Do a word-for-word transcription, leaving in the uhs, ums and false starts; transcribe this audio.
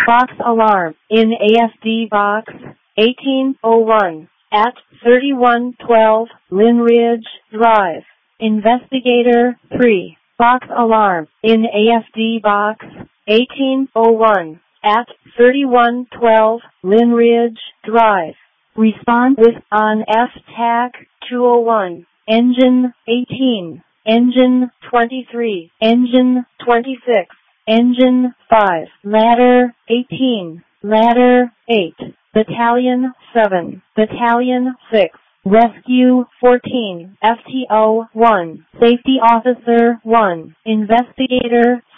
Box alarm in A S D Box eighteen oh one at thirty-one twelve Lynn Ridge Drive. Investigator three. Box alarm in A S D Box eighteen oh one at thirty-one twelve Lynn Ridge Drive. Respond with on F T A C two oh one. Engine eighteen. Engine twenty-three. Engine twenty-six. Engine five. Ladder eighteen. Ladder eight. Battalion seven. Battalion six. Rescue fourteen. F T O one. Safety Officer one. Investigator